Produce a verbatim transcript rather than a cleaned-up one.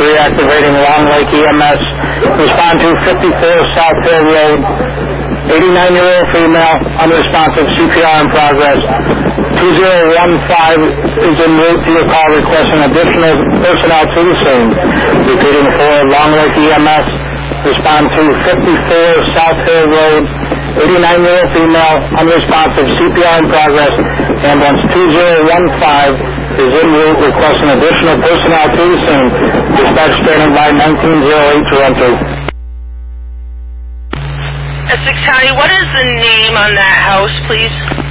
reactivating Long Lake E M S. Respond to fifty-four South Hill Road. eighty-nine-year-old female, unresponsive, C P R in progress. two zero one five is en route to your call requesting additional personnel to the scene. Repeating for Long Lake E M S. Respond to fifty-four South Hill Road. eighty-nine-year-old female, unresponsive, C P R in progress. Ambulance two zero one five is en route requesting additional personnel to the scene. Dispatch standing by nineteen oh eight Toronto. Essex County, what is the name on that house, please?